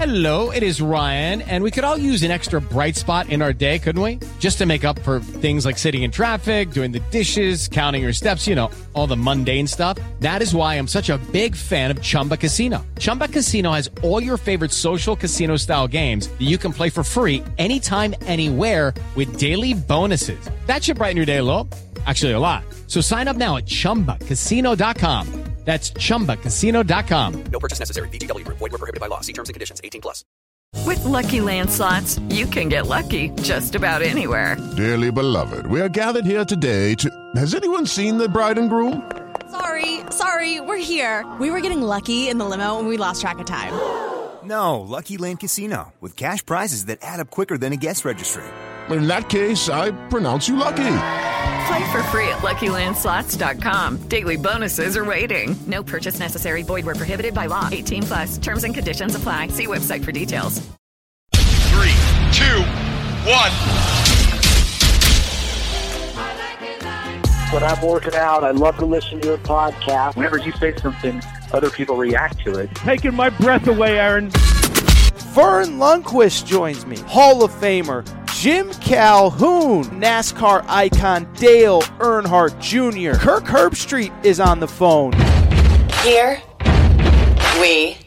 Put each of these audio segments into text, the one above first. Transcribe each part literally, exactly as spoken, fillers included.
Hello, it is Ryan, and we could all use an extra bright spot in our day, couldn't we? Just to make up for things like sitting in traffic, doing the dishes, counting your steps, you know, all the mundane stuff. That is why I'm such a big fan of Chumba Casino. Chumba Casino has all your favorite social casino-style games that you can play for free anytime, anywhere with daily bonuses. That should brighten your day a little. Actually, a lot. So sign up now at chumba casino dot com. That's chumba casino dot com. No purchase necessary. V G W. Void where prohibited by law. See terms and conditions. eighteen plus. With Lucky Land Slots, you can get lucky just about anywhere. Dearly beloved, we are gathered here today to... Has anyone seen the bride and groom? Sorry, sorry, we're here. We were getting lucky in the limo and we lost track of time. No, Lucky Land Casino. With cash prizes that add up quicker than a guest registry. In that case, I pronounce you lucky. Play for free at lucky land slots dot com. Daily bonuses are waiting. No purchase necessary. Void where prohibited by law. eighteen plus. Terms and conditions apply. See website for details. Three, two, one. When I'm working out, I love to listen to your podcast. Whenever you say something, other people react to it. Taking my breath away, Aaron. Vern Lundquist joins me. Hall of Famer Jim Calhoun, NASCAR icon Dale Earnhardt Junior Kirk Herbstreit is on the phone. Here we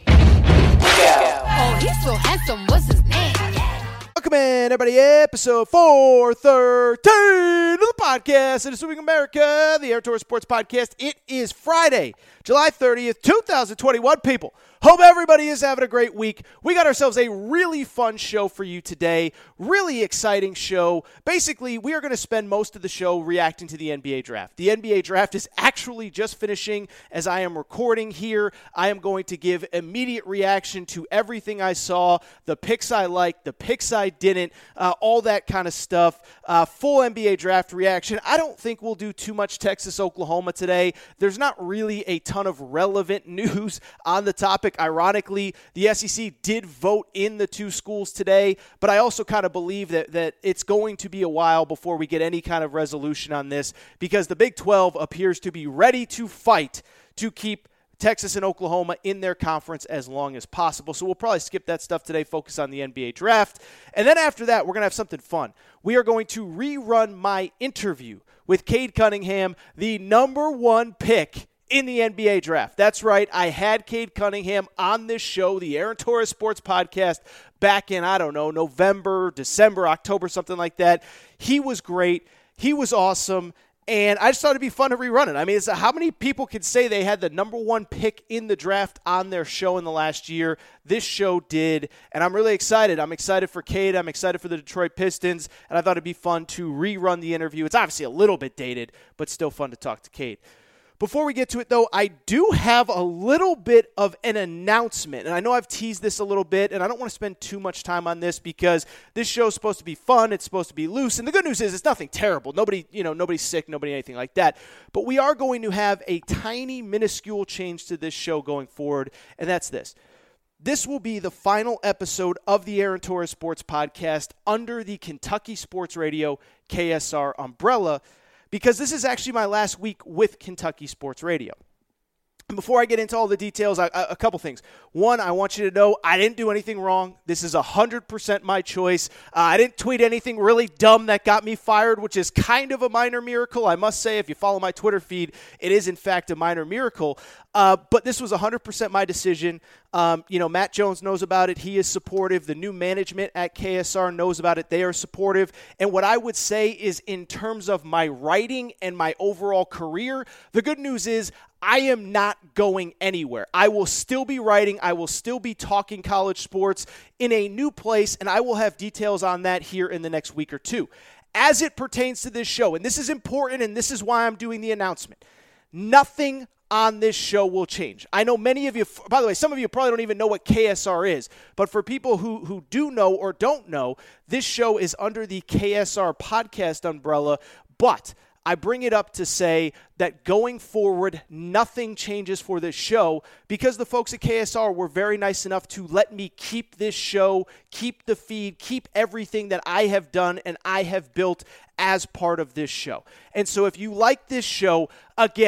go. Oh, he's so handsome. What's his name? Welcome in, everybody. Episode four thirteen of the podcast of Assuming America, the Aaron Torres Sports Podcast. It is Friday, July thirtieth, twenty twenty-one, people. Hope everybody is having a great week. We got ourselves a really fun show for you today. Really exciting show. Basically, we are going to spend most of the show reacting to the N B A draft. The N B A draft is actually just finishing as I am recording here. I am going to give immediate reaction to everything I saw, the picks I liked, the picks I didn't, uh, all that kind of stuff. Uh, full N B A draft reaction. I don't think we'll do too much Texas-Oklahoma today. There's not really a ton of relevant news on the topic. Ironically, the S E C did vote in the two schools today, but I also kind of believe that, that it's going to be a while before we get any kind of resolution on this because the Big twelve appears to be ready to fight to keep Texas and Oklahoma in their conference as long as possible. So we'll probably skip that stuff today, focus on the N B A draft. And then after that, we're going to have something fun. We are going to rerun my interview with Cade Cunningham, the number one pick in the N B A draft. That's right. I had Cade Cunningham on this show, the Aaron Torres Sports Podcast, back in, I don't know, November, December, October, something like that. He was great. He was awesome. And I just thought it'd be fun to rerun it. I mean, it's, how many people could say they had the number one pick in the draft on their show in the last year? This show did, and I'm really excited. I'm excited for Cade. I'm excited for the Detroit Pistons, and I thought it'd be fun to rerun the interview. It's obviously a little bit dated, but still fun to talk to Cade. Before we get to it, though, I do have a little bit of an announcement, and I know I've teased this a little bit, and I don't want to spend too much time on this because this show is supposed to be fun, it's supposed to be loose, and the good news is it's nothing terrible. Nobody, you know, nobody's sick, nobody anything like that, but we are going to have a tiny, minuscule change to this show going forward, and that's this. This will be the final episode of the Aaron Torres Sports Podcast under the Kentucky Sports Radio K S R umbrella, because this is actually my last week with Kentucky Sports Radio. And before I get into all the details, I, I, a couple things. One, I want you to know I didn't do anything wrong. This is one hundred percent my choice. Uh, I didn't tweet anything really dumb that got me fired, which is kind of a minor miracle. I must say, if you follow my Twitter feed, it is in fact a minor miracle. Uh, but this was one hundred percent my decision. Um, you know, Matt Jones knows about it. He is supportive. The new management at K S R knows about it. They are supportive. And what I would say is in terms of my writing and my overall career, the good news is I am not going anywhere. I will still be writing. I will still be talking college sports in a new place, and I will have details on that here in the next week or two. As it pertains to this show, and this is important, and this is why I'm doing the announcement, nothing on this show will change. I know many of you, by the way, some of you probably don't even know what K S R is, but for people who, who do know or don't know, this show is under the K S R podcast umbrella, but I bring it up to say that going forward, nothing changes for this show because the folks at K S R were very nice enough to let me keep this show, keep the feed, keep everything that I have done and I have built as part of this show. And so if you like this show, again,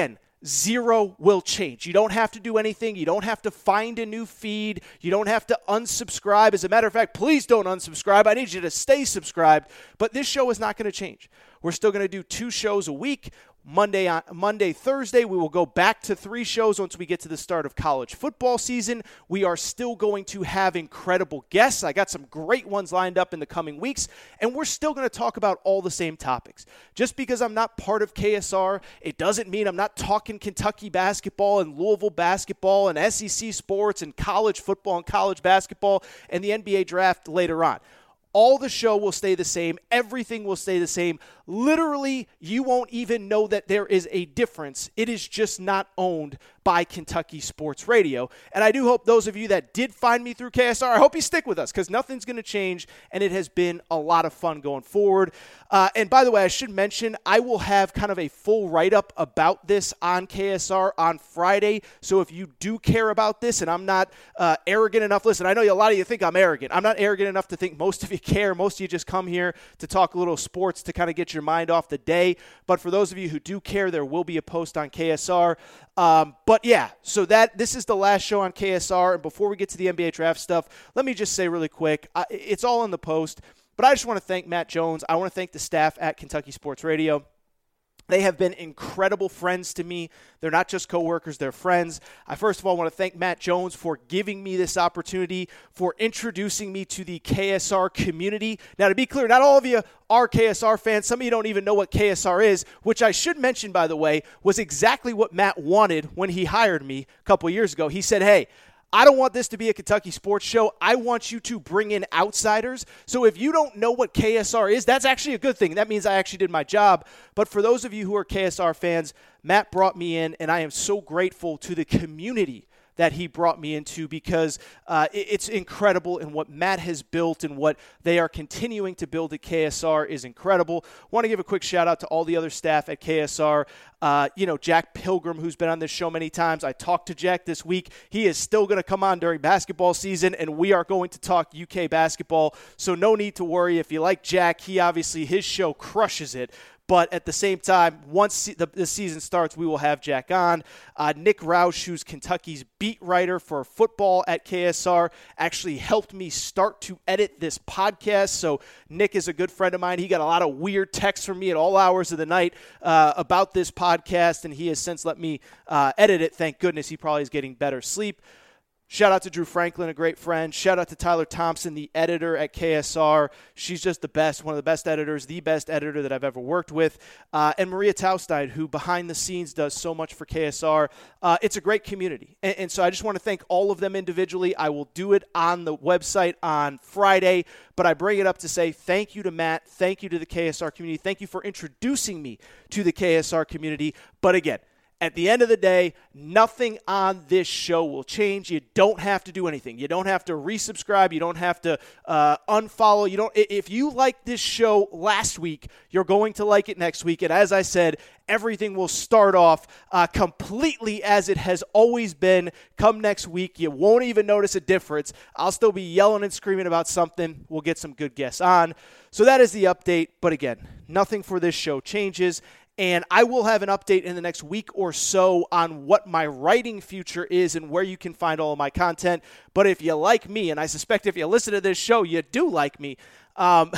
Zero will change. You don't have to do anything. You don't have to find a new feed. You don't have to unsubscribe. As a matter of fact, please don't unsubscribe. I need you to stay subscribed. But this show is not going to change. We're still going to do two shows a week. Monday, on Monday, Thursday, we will go back to three shows once we get to the start of college football season. We are still going to have incredible guests. I got some great ones lined up in the coming weeks, and we're still going to talk about all the same topics. Just because I'm not part of K S R, it doesn't mean I'm not talking Kentucky basketball and Louisville basketball and S E C sports and college football and college basketball and the N B A draft later on. All the show will stay the same. Everything will stay the same. Literally, you won't even know that there is a difference. It is just not owned by Kentucky Sports Radio. And I do hope those of you that did find me through K S R, I hope you stick with us because nothing's going to change, and it has been a lot of fun going forward. Uh, and by the way, I should mention, I will have kind of a full write-up about this on K S R on Friday. So if you do care about this, and I'm not uh, arrogant enough, listen, I know a lot of you think I'm arrogant. I'm not arrogant enough to think most of you care. Most of you just come here to talk a little sports to kind of get your mind off the day. But for those of you who do care, there will be a post on K S R. Um, but yeah, so that this is the last show on K S R. And before we get to the N B A draft stuff, let me just say really quick, I, it's all in the post. But I just want to thank Matt Jones. I want to thank the staff at Kentucky Sports Radio. They have been incredible friends to me. They're not just coworkers, they're friends. I first of all want to thank Matt Jones for giving me this opportunity, for introducing me to the K S R community. Now, to be clear, not all of you are K S R fans. Some of you don't even know what K S R is, which I should mention, by the way, was exactly what Matt wanted when he hired me a couple years ago. He said, hey, I don't want this to be a Kentucky sports show. I want you to bring in outsiders. So if you don't know what K S R is, that's actually a good thing. That means I actually did my job. But for those of you who are K S R fans, Matt brought me in, and I am so grateful to the community that he brought me into because uh, it's incredible, and what Matt has built and what they are continuing to build at K S R is incredible. Want to give a quick shout out to all the other staff at K S R. Uh, you know, Jack Pilgrim, who's been on this show many times. I talked to Jack this week. He is still going to come on during basketball season, and we are going to talk U K basketball. So no need to worry. If you like Jack, he obviously, his show crushes it. But at the same time, once the, the season starts, we will have Jack on. Uh, Nick Roush, who's Kentucky's beat writer for football at K S R, actually helped me start to edit this podcast. So Nick is a good friend of mine. He got a lot of weird texts from me at all hours of the night uh, about this podcast, and he has since let me uh, edit it. Thank goodness. He probably is getting better sleep. Shout out to Drew Franklin, a great friend. Shout out to Tyler Thompson, the editor at K S R. She's just the best, one of the best editors, the best editor that I've ever worked with. Uh, and Maria Taustein, who behind the scenes does so much for K S R. Uh, it's a great community. And, and so I just want to thank all of them individually. I will do it on the website on Friday, but I bring it up to say thank you to Matt. Thank you to the K S R community. Thank you for introducing me to the K S R community. But again, at the end of the day, nothing on this show will change. You don't have to do anything. You don't have to resubscribe. You don't have to uh, unfollow. You don't. If you liked this show last week, you're going to like it next week. And as I said, everything will start off uh, completely as it has always been. Come next week, you won't even notice a difference. I'll still be yelling and screaming about something. We'll get some good guests on. So that is the update. But again, nothing for this show changes. And I will have an update in the next week or so on what my writing future is and where you can find all of my content. But if you like me, and I suspect if you listen to this show, you do like me, um,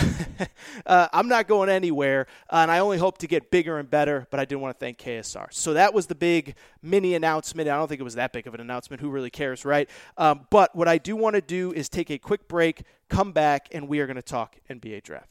uh, I'm not going anywhere. Uh, and I only hope to get bigger and better, but I did want to thank K S R. So that was the big mini announcement. I don't think it was that big of an announcement. Who really cares, right? Um, but what I do want to do is take a quick break, come back, and we are going to talk N B A draft.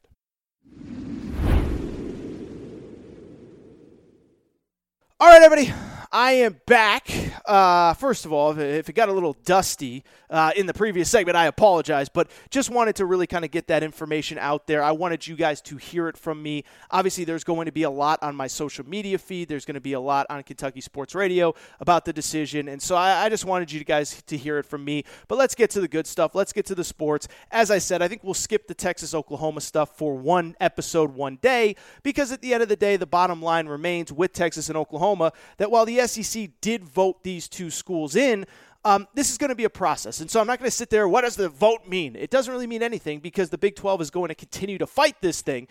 All right, everybody, I am back. Uh, first of all, if it got a little dusty uh, in the previous segment, I apologize, but just wanted to really kind of get that information out there. I wanted you guys to hear it from me. Obviously, there's going to be a lot on my social media feed. There's going to be a lot on Kentucky Sports Radio about the decision, and so I, I just wanted you guys to hear it from me. But let's get to the good stuff. Let's get to the sports. As I said, I think we'll skip the Texas-Oklahoma stuff for one episode, one day, because at the end of the day, the bottom line remains with Texas and Oklahoma that while the S E C did vote these two schools in, um, this is going to be a process. And so I'm not going to sit there, what does the vote mean? It doesn't really mean anything because the Big twelve is going to continue to fight this thing.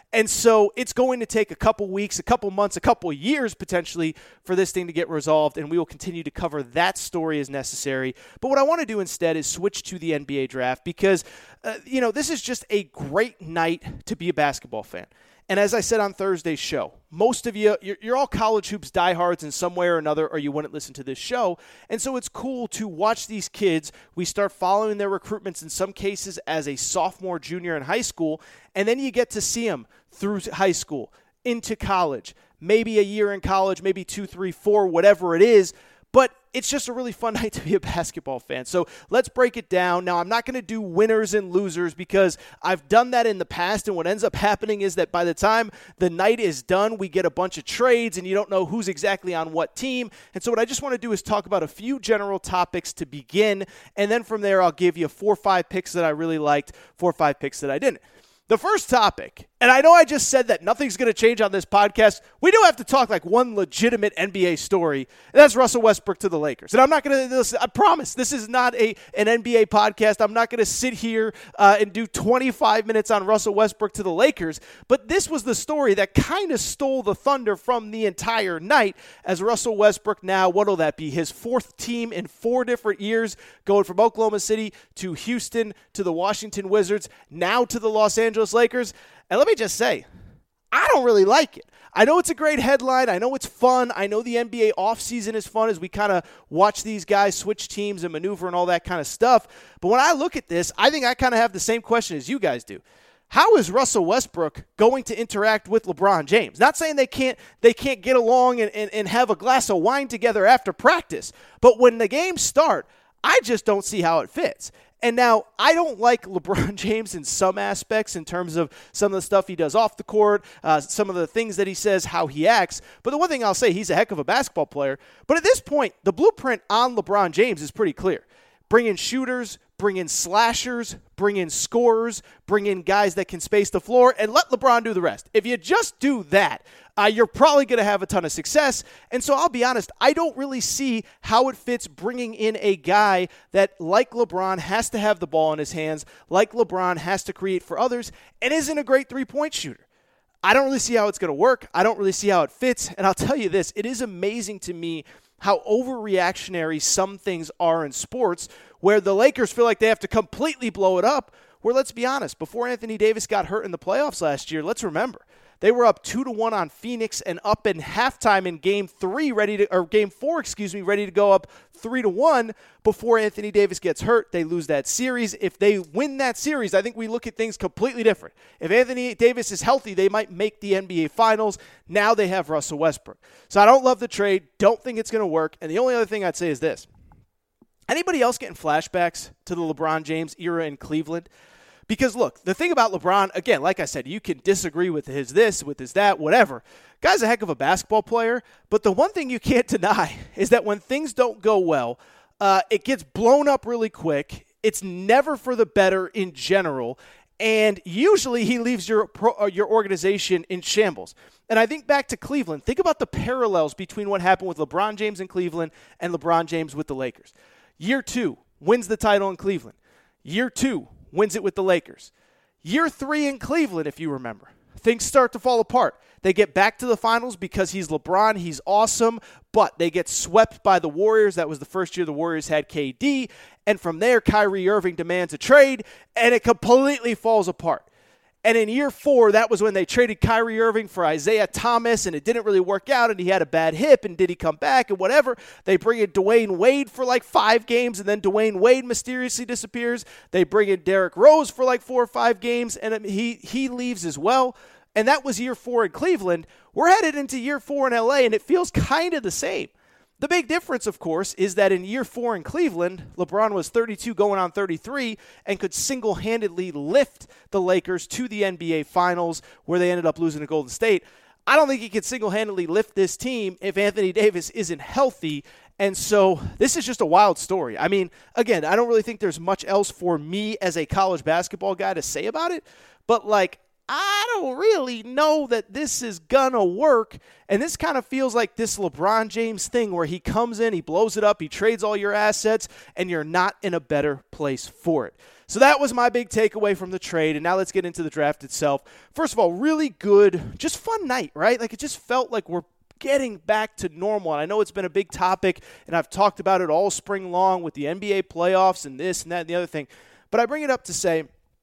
And so it's going to take a couple weeks, a couple months, a couple years potentially for this thing to get resolved, and we will continue to cover that story as necessary. But what I want to do instead is switch to the N B A draft because, uh, you know, this is just a great night to be a basketball fan. And as I said on Thursday's show, most of you, you're, you're all college hoops diehards in some way or another, or you wouldn't listen to this show. And so it's cool to watch these kids. We start following their recruitments in some cases as a sophomore, junior in high school, and then you get to see them through high school, into college, maybe a year in college, maybe two, three, four, whatever it is. But it's just a really fun night to be a basketball fan. So let's break it down. Now, I'm not going to do winners and losers because I've done that in the past, and what ends up happening is that by the time the night is done, we get a bunch of trades, and you don't know who's exactly on what team. And so what I just want to do is talk about a few general topics to begin, and then from there I'll give you four or five picks that I really liked, four or five picks that I didn't. The first topic, and I know I just said that nothing's going to change on this podcast. We do have to talk like one legitimate N B A story, and that's Russell Westbrook to the Lakers. And I'm not going to, I promise, this is not a an N B A podcast. I'm not going to sit here uh, and do twenty-five minutes on Russell Westbrook to the Lakers. But this was the story that kind of stole the thunder from the entire night as Russell Westbrook now, what will that be, his fourth team in four different years, going from Oklahoma City to Houston to the Washington Wizards, now to the Los Angeles Lakers. And let me just say, I don't really like it. I know it's a great headline. I know it's fun. I know the N B A offseason is fun as we kind of watch these guys switch teams and maneuver and all that kind of stuff. But when I look at this, I think I kind of have the same question as you guys do. How is Russell Westbrook going to interact with LeBron James? Not saying they can't they can't get along and, and, and have a glass of wine together after practice. But when the games start, I just don't see how it fits. And now, I don't like LeBron James in some aspects in terms of some of the stuff he does off the court, uh, some of the things that he says, how he acts. But the one thing I'll say, he's a heck of a basketball player. But at this point, the blueprint on LeBron James is pretty clear. Bring in shooters, bring in slashers, bring in scorers, bring in guys that can space the floor, and let LeBron do the rest. If you just do that, uh, you're probably going to have a ton of success. And so I'll be honest, I don't really see how it fits bringing in a guy that, like LeBron, has to have the ball in his hands, like LeBron has to create for others, and isn't a great three-point shooter. I don't really see how it's going to work. I don't really see how it fits. And I'll tell you this, it is amazing to me how overreactionary some things are in sports where the Lakers feel like they have to completely blow it up, where, let's be honest, before Anthony Davis got hurt in the playoffs last year, let's remember, they were up two to one on Phoenix and up in halftime in game three, ready to, or game four, excuse me, ready to go up three to one before Anthony Davis gets hurt. They lose that series. If they win that series, I think we look at things completely different. If Anthony Davis is healthy, they might make the N B A Finals. Now they have Russell Westbrook. So I don't love the trade. Don't think it's going to work. And the only other thing I'd say is this. Anybody else getting flashbacks to the LeBron James era in Cleveland? Because, look, the thing about LeBron, again, like I said, you can disagree with his this, with his that, whatever. Guy's a heck of a basketball player, but the one thing you can't deny is that when things don't go well, uh, it gets blown up really quick. It's never for the better in general, and usually he leaves your pro, your organization in shambles. And I think back to Cleveland. Think about the parallels between what happened with LeBron James in Cleveland and LeBron James with the Lakers. Year two, wins the title in Cleveland. Year two, wins it with the Lakers. Year three in Cleveland, if you remember, things start to fall apart. They get back to the finals because he's LeBron, he's awesome, but they get swept by the Warriors. That was the first year the Warriors had K D, and from there, Kyrie Irving demands a trade, and it completely falls apart. And in year four, that was when they traded Kyrie Irving for Isaiah Thomas, and it didn't really work out, and he had a bad hip, and did he come back, and whatever. They bring in Dwayne Wade for like five games, and then Dwayne Wade mysteriously disappears. They bring in Derrick Rose for like four or five games, and he, he leaves as well. And that was year four in Cleveland. We're headed into year four in L A, and it feels kind of the same. The big difference, of course, is that in year four in Cleveland, LeBron was thirty-two going on thirty-three and could single-handedly lift the Lakers to the N B A Finals where they ended up losing to Golden State. I don't think he could single-handedly lift this team if Anthony Davis isn't healthy, and so this is just a wild story. I mean, again, I don't really think there's much else for me as a college basketball guy to say about it, but like, I don't really know that this is gonna work, and this kind of feels like this LeBron James thing where he comes in, he blows it up, he trades all your assets, and you're not in a better place for it. So that was my big takeaway from the trade, and now let's get into the draft itself. First of all, really good, just fun night, right? Like, it just felt like we're getting back to normal, and I know it's been a big topic, and I've talked about it all spring long with the N B A playoffs and this and that and the other thing, but I bring it up to say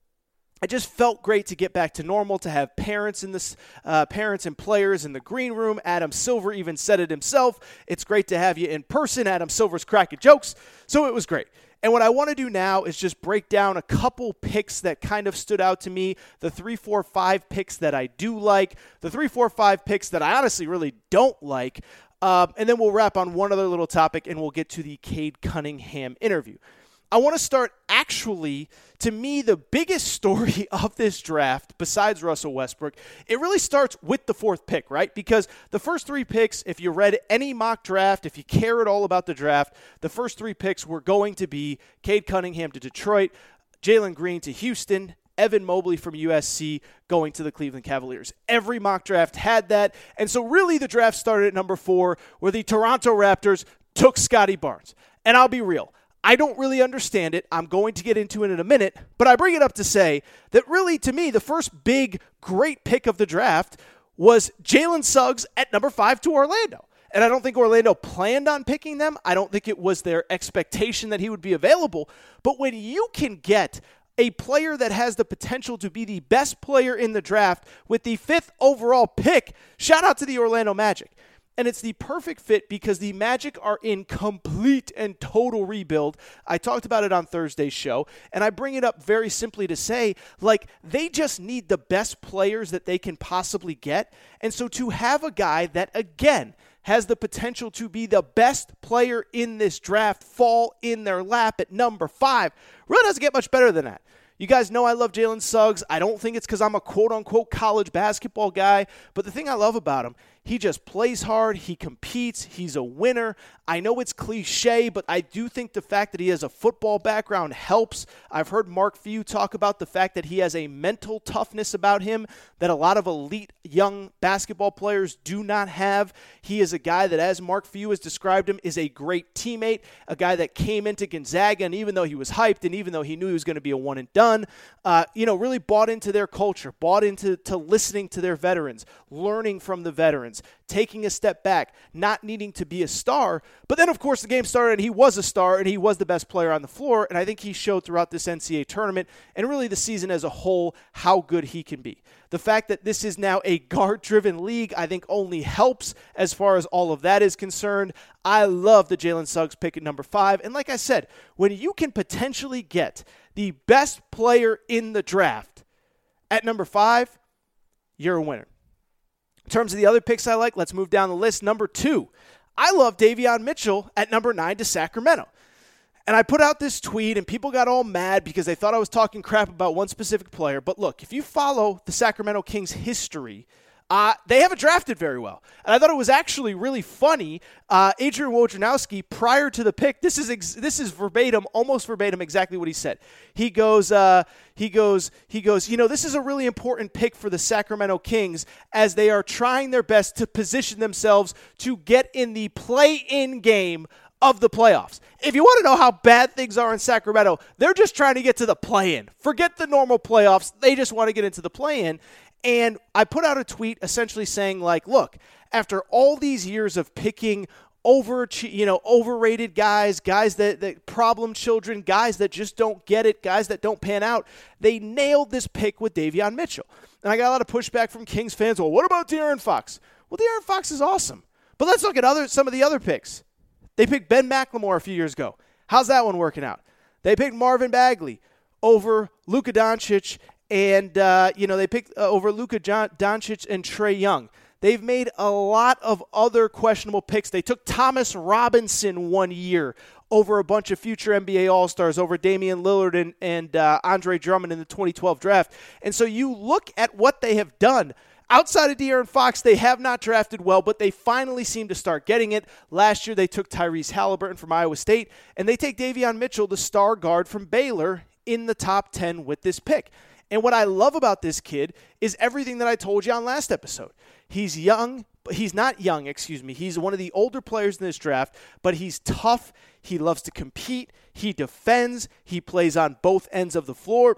it just felt great to get back to normal, to have parents in this, uh, parents and players in the green room. Adam Silver even said it himself. It's great to have you in person. Adam Silver's cracking jokes, so it was great. And what I want to do now is just break down a couple picks that kind of stood out to me, the three, four, five picks that I do like, the three, four, five picks that I honestly really don't like, um, and then we'll wrap on one other little topic, and we'll get to the Cade Cunningham interview. I want to start actually, to me, the biggest story of this draft, besides Russell Westbrook, it really starts with the fourth pick, right? Because the first three picks, if you read any mock draft, if you care at all about the draft, the first three picks were going to be Cade Cunningham to Detroit, Jalen Green to Houston, Evan Mobley from U S C going to the Cleveland Cavaliers. Every mock draft had that. And so really the draft started at number four, where the Toronto Raptors took Scottie Barnes. And I'll be real, I don't really understand it. I'm going to get into it in a minute, but I bring it up to say that really, to me, the first big, great pick of the draft was Jalen Suggs at number five to Orlando. And I don't think Orlando planned on picking them. I don't think it was their expectation that he would be available. But when you can get a player that has the potential to be the best player in the draft with the fifth overall pick, shout out to the Orlando Magic. And it's the perfect fit because the Magic are in complete and total rebuild. I talked about it on Thursday's show, and I bring it up very simply to say, like, they just need the best players that they can possibly get. And so to have a guy that, again, has the potential to be the best player in this draft fall in their lap at number five really doesn't get much better than that. You guys know I love Jalen Suggs. I don't think it's because I'm a quote-unquote college basketball guy, but the thing I love about him, he just plays hard, he competes, he's a winner. I know it's cliche, but I do think the fact that he has a football background helps. I've heard Mark Few talk about the fact that he has a mental toughness about him that a lot of elite young basketball players do not have. He is a guy that, as Mark Few has described him, is a great teammate, a guy that came into Gonzaga, and even though he was hyped and even though he knew he was going to be a one and done, uh, you know, really bought into their culture, bought into to listening to their veterans, learning from the veterans, taking a step back, not needing to be a star. But then, of course, the game started, and he was a star, and he was the best player on the floor, and I think he showed throughout this N C double A tournament and really the season as a whole how good he can be. The fact that this is now a guard-driven league, I think, only helps as far as all of that is concerned. I love the Jalen Suggs pick at number five, and like I said, when you can potentially get the best player in the draft at number five, you're a winner. In terms of the other picks I like, let's move down the list. Number two, I love Davion Mitchell at number nine to Sacramento. And I put out this tweet, and people got all mad because they thought I was talking crap about one specific player. But look, if you follow the Sacramento Kings history, uh, they haven't drafted very well. And I thought it was actually really funny. Uh, Adrian Wojnarowski, prior to the pick, this is ex- this is verbatim, almost verbatim, exactly what he said. He goes, uh, he goes, he goes. You know, this is a really important pick for the Sacramento Kings as they are trying their best to position themselves to get in the play-in game of the playoffs. If you want to know how bad things are in Sacramento, they're just trying to get to the play-in. Forget the normal playoffs. They just want to get into the play-in. And I put out a tweet essentially saying, like, look, after all these years of picking over, you know, overrated guys, guys that, that problem children, guys that just don't get it, guys that don't pan out, they nailed this pick with Davion Mitchell. And I got a lot of pushback from Kings fans. Well, what about De'Aaron Fox? Well, De'Aaron Fox is awesome. But let's look at other some of the other picks. They picked Ben McLemore a few years ago. How's that one working out? They picked Marvin Bagley over Luka Doncic, and uh, you know they picked uh, over Luka John- Doncic and Trae Young. They've made a lot of other questionable picks. They took Thomas Robinson one year over a bunch of future N B A All-Stars, over Damian Lillard and, and uh, Andre Drummond in the twenty twelve draft. And so you look at what they have done. Outside of De'Aaron Fox, they have not drafted well, but they finally seem to start getting it. Last year, they took Tyrese Halliburton from Iowa State, and they take Davion Mitchell, the star guard from Baylor, in the top ten with this pick. And what I love about this kid is everything that I told you on last episode. He's young, but he's not young, excuse me. He's one of the older players in this draft, but he's tough. He loves to compete. He defends. He plays on both ends of the floor.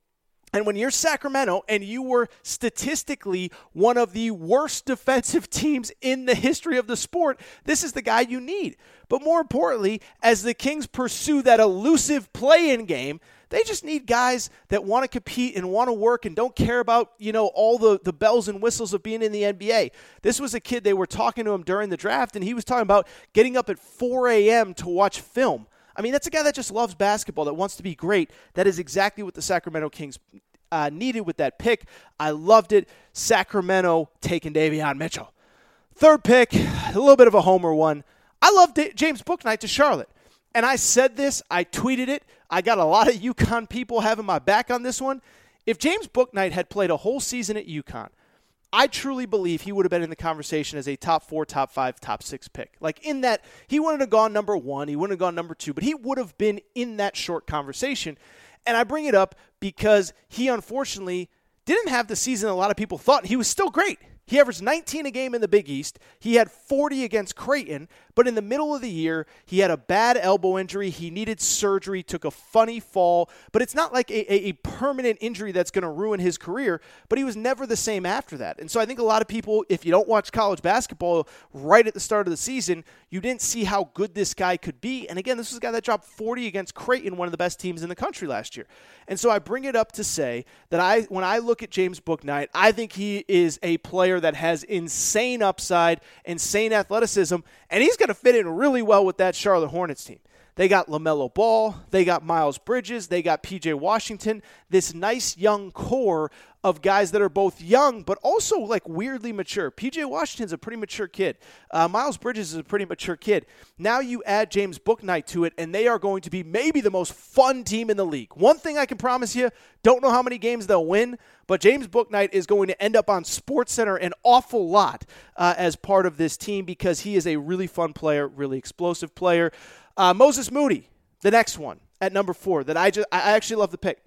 And when you're Sacramento and you were statistically one of the worst defensive teams in the history of the sport, this is the guy you need. But more importantly, as the Kings pursue that elusive play-in game, they just need guys that want to compete and want to work and don't care about, you know, all the, the bells and whistles of being in the N B A. This was a kid, they were talking to him during the draft, and he was talking about getting up at four a.m. to watch film. I mean, that's a guy that just loves basketball, that wants to be great. That is exactly what the Sacramento Kings uh, needed with that pick. I loved it. Sacramento taking Davion Mitchell. Third pick, a little bit of a homer one. I love D- James Bouknight to Charlotte. And I said this, I tweeted it. I got a lot of UConn people having my back on this one. If James Bouknight had played a whole season at UConn, I truly believe he would have been in the conversation as a top four, top five, top six pick. Like in that, he wouldn't have gone number one, he wouldn't have gone number two, but he would have been in that short conversation. And I bring it up because he unfortunately didn't have the season a lot of people thought. He was still great. He averaged nineteen a game in the Big East. He had forty against Creighton, but in the middle of the year, he had a bad elbow injury. He needed surgery, took a funny fall, but it's not like a, a, a permanent injury that's going to ruin his career, but he was never the same after that. And so I think a lot of people, if you don't watch college basketball right at the start of the season, you didn't see how good this guy could be. And again, this was a guy that dropped forty against Creighton, one of the best teams in the country last year. And so I bring it up to say that I, when I look at James Bouknight, I think he is a player that has insane upside, insane athleticism, and he's going to fit in really well with that Charlotte Hornets team. They got LaMelo Ball, they got Miles Bridges, they got P J Washington, this nice young core of guys that are both young but also like weirdly mature. P J Washington's a pretty mature kid. Uh, Miles Bridges is a pretty mature kid. Now you add James Bouknight to it, and they are going to be maybe the most fun team in the league. One thing I can promise you, don't know how many games they'll win, but James Bouknight is going to end up on SportsCenter an awful lot uh, as part of this team because he is a really fun player, really explosive player. Uh, Moses Moody, the next one at number four that I just I actually love the pick.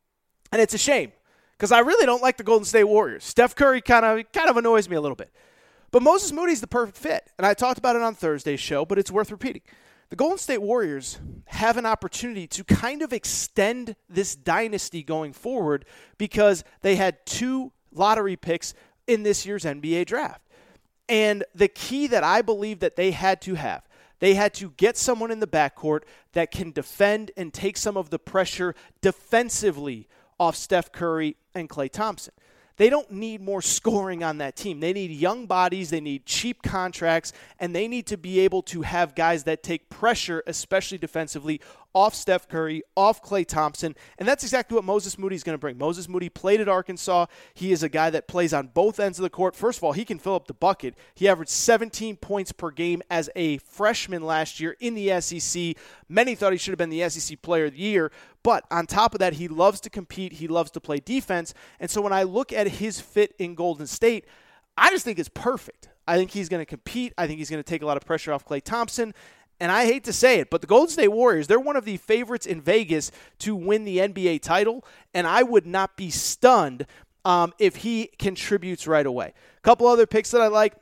And it's a shame because I really don't like the Golden State Warriors. Steph Curry kind of kind of annoys me a little bit. But Moses Moody's the perfect fit. And I talked about it on Thursday's show, but it's worth repeating. The Golden State Warriors have an opportunity to kind of extend this dynasty going forward because they had two lottery picks in this year's N B A draft. And the key that I believe that they had to have, they had to get someone in the backcourt that can defend and take some of the pressure defensively off Steph Curry and Klay Thompson. They don't need more scoring on that team. They need young bodies, they need cheap contracts, and they need to be able to have guys that take pressure, especially defensively, off Steph Curry, off Klay Thompson, and that's exactly what Moses Moody is going to bring. Moses Moody played at Arkansas. He is a guy that plays on both ends of the court. First of all, he can fill up the bucket. He averaged seventeen points per game as a freshman last year in the S E C. Many thought he should have been the S E C Player of the Year, but on top of that, he loves to compete. He loves to play defense, and so when I look at his fit in Golden State, I just think it's perfect. I think he's going to compete. I think he's going to take a lot of pressure off Klay Thompson. And I hate to say it, but the Golden State Warriors, they're one of the favorites in Vegas to win the N B A title, and I would not be stunned um, if he contributes right away. A couple other picks that I like.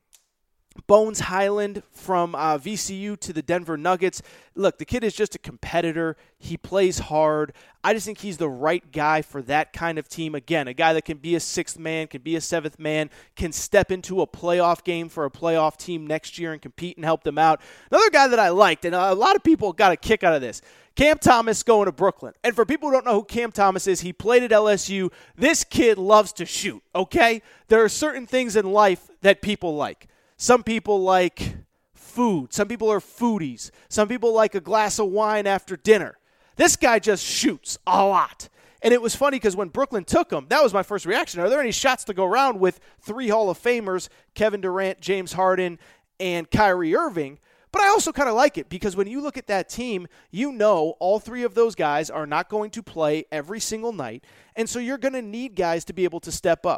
Bones Highland from uh, V C U to the Denver Nuggets. Look, the kid is just a competitor. He plays hard. I just think he's the right guy for that kind of team. Again, a guy that can be a sixth man, can be a seventh man, can step into a playoff game for a playoff team next year and compete and help them out. Another guy that I liked, and a lot of people got a kick out of this, Cam Thomas going to Brooklyn. And for people who don't know who Cam Thomas is, he played at L S U. This kid loves to shoot, okay? There are certain things in life that people like. Some people like food. Some people are foodies. Some people like a glass of wine after dinner. This guy just shoots a lot. And it was funny because when Brooklyn took him, that was my first reaction. Are there any shots to go around with three Hall of Famers, Kevin Durant, James Harden, and Kyrie Irving? But I also kind of like it because when you look at that team, you know all three of those guys are not going to play every single night. And so you're going to need guys to be able to step up.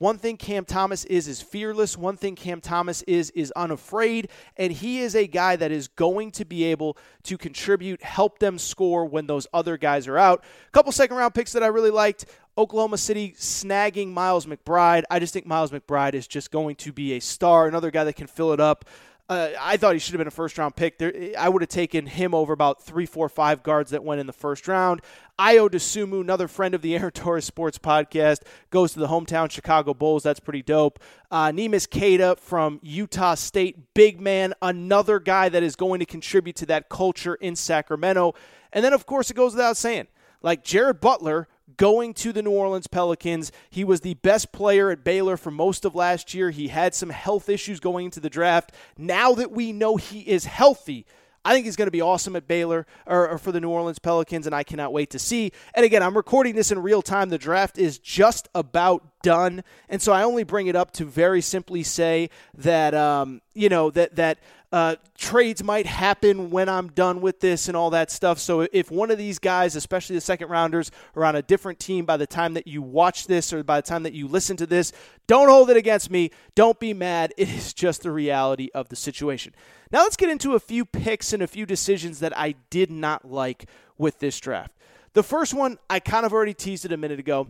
One thing Cam Thomas is is fearless. One thing Cam Thomas is is unafraid. And he is a guy that is going to be able to contribute, help them score when those other guys are out. A couple second-round picks that I really liked. Oklahoma City snagging Miles McBride. I just think Miles McBride is just going to be a star, another guy that can fill it up. Uh, I thought he should have been a first-round pick. There, I would have taken him over about three, four, five guards that went in the first round. Ayo Dosunmu, another friend of the Aaron Torres Sports Podcast, goes to the hometown Chicago Bulls. That's pretty dope. Uh, Neemias Queta from Utah State, big man, another guy that is going to contribute to that culture in Sacramento. And then, of course, it goes without saying, like Jared Butler going to the New Orleans Pelicans. He was the best player at Baylor for most of last year. He had some health issues going into the draft. Now that we know he is healthy, I think he's going to be awesome at Baylor or, or for the New Orleans Pelicans, and I cannot wait to see. And again, I'm recording this in real time. The draft is just about done, and so I only bring it up to very simply say that um, you know that that uh, trades might happen when I'm done with this and all that stuff. So if one of these guys, especially the second rounders, are on a different team by the time that you watch this or by the time that you listen to this, don't hold it against me. Don't be mad. It is just the reality of the situation. Now let's get into a few picks and a few decisions that I did not like with this draft. The first one, I kind of already teased it a minute ago.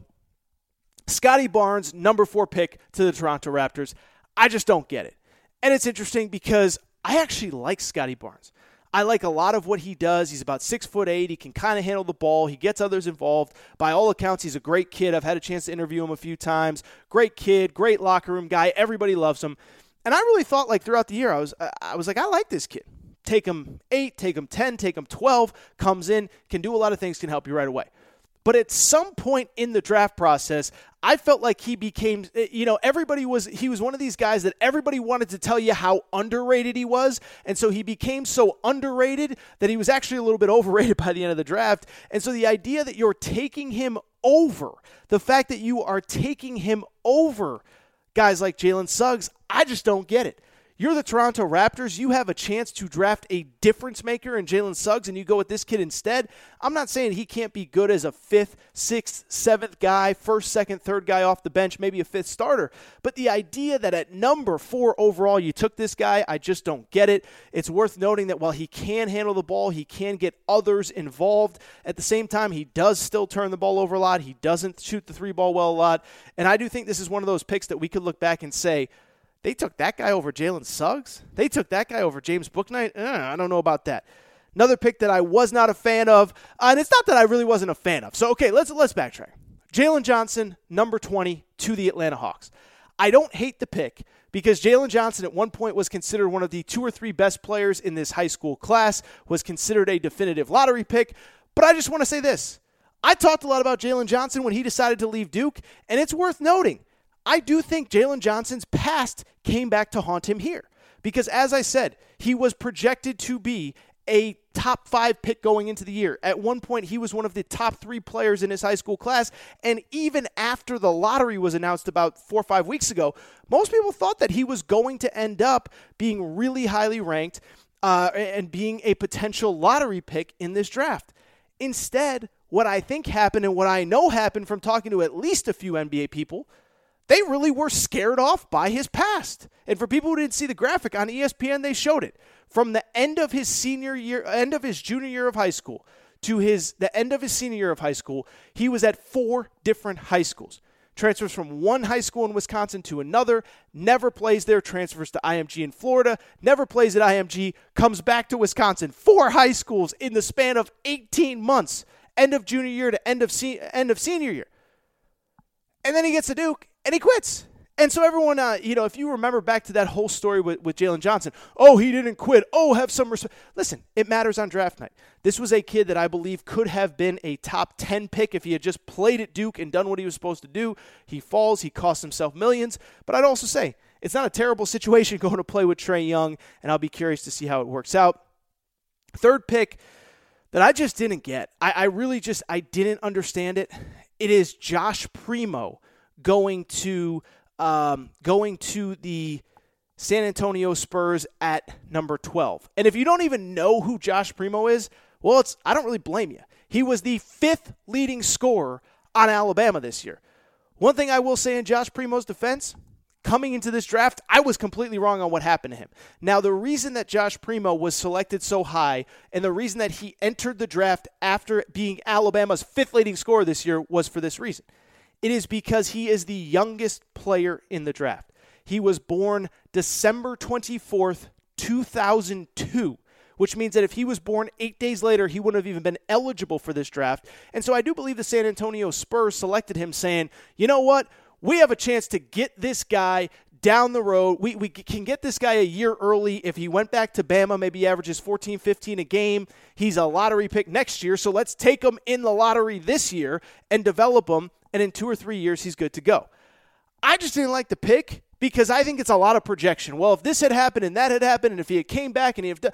Scottie Barnes, number four pick to the Toronto Raptors. I just don't get it. And it's interesting because I actually like Scottie Barnes. I like a lot of what he does. He's about six foot eight. He can kind of handle the ball. He gets others involved. By all accounts, he's a great kid. I've had a chance to interview him a few times. Great kid, great locker room guy. Everybody loves him. And I really thought, like, throughout the year, I was I was like, I like this kid. Take him eight, take him ten, take him twelve, comes in, can do a lot of things, can help you right away. But at some point in the draft process, I felt like he became, you know, everybody was, he was one of these guys that everybody wanted to tell you how underrated he was. And so he became so underrated that he was actually a little bit overrated by the end of the draft. And so the idea that you're taking him over, the fact that you are taking him over guys like Jalen Suggs, I just don't get it. You're the Toronto Raptors. You have a chance to draft a difference maker in Jalen Suggs, and you go with this kid instead. I'm not saying he can't be good as a fifth, sixth, seventh guy, first, second, third guy off the bench, maybe a fifth starter. But the idea that at number four overall you took this guy, I just don't get it. It's worth noting that while he can handle the ball, he can get others involved. At the same time, he does still turn the ball over a lot. He doesn't shoot the three ball well a lot. And I do think this is one of those picks that we could look back and say, they took that guy over Jalen Suggs? They took that guy over James Bouknight? Uh, I don't know about that. Another pick that I was not a fan of, uh, and it's not that I really wasn't a fan of. So, okay, let's let's backtrack. Jalen Johnson, number twenty, to the Atlanta Hawks. I don't hate the pick because Jalen Johnson at one point was considered one of the two or three best players in this high school class, was considered a definitive lottery pick. But I just want to say this. I talked a lot about Jalen Johnson when he decided to leave Duke, and it's worth noting. I do think Jalen Johnson's past came back to haunt him here because, as I said, he was projected to be a top five pick going into the year. At one point, he was one of the top three players in his high school class, and even after the lottery was announced about four or five weeks ago, most people thought that he was going to end up being really highly ranked uh, and being a potential lottery pick in this draft. Instead, what I think happened and what I know happened from talking to at least a few N B A people, they really were scared off by his past. And for people who didn't see the graphic on E S P N, they showed it. From the end of his senior year, end of his junior year of high school to his the end of his senior year of high school, he was at four different high schools. Transfers from one high school in Wisconsin to another, never plays there, transfers to I M G in Florida, never plays at I M G, comes back to Wisconsin. Four high schools in the span of eighteen months, end of junior year to end of se- end of senior year. And then he gets to Duke, and he quits. And so everyone, uh, you know, if you remember back to that whole story with, with Jalen Johnson, oh, he didn't quit. Oh, have some respect. Listen, it matters on draft night. This was a kid that I believe could have been a top ten pick if he had just played at Duke and done what he was supposed to do. He falls. He costs himself millions. But I'd also say it's not a terrible situation going to play with Trae Young, and I'll be curious to see how it works out. Third pick that I just didn't get. I, I really just, I didn't understand it. It is Josh Primo going to um, going to the San Antonio Spurs at number twelve. And if you don't even know who Josh Primo is, well, it's I don't really blame you. He was the fifth leading scorer on Alabama this year. One thing I will say in Josh Primo's defense, coming into this draft, I was completely wrong on what happened to him. Now, the reason that Josh Primo was selected so high and the reason that he entered the draft after being Alabama's fifth leading scorer this year was for this reason. It is because he is the youngest player in the draft. He was born December twenty-fourth, two thousand two, which means that if he was born eight days later, he wouldn't have even been eligible for this draft. And so I do believe the San Antonio Spurs selected him saying, you know what? We have a chance to get this guy down the road. We we can get this guy a year early. If he went back to Bama, maybe he averages fourteen, fifteen a game. He's a lottery pick next year, so let's take him in the lottery this year and develop him, and in two or three years, he's good to go. I just didn't like the pick because I think it's a lot of projection. Well, if this had happened and that had happened, and if he had came back and he had done,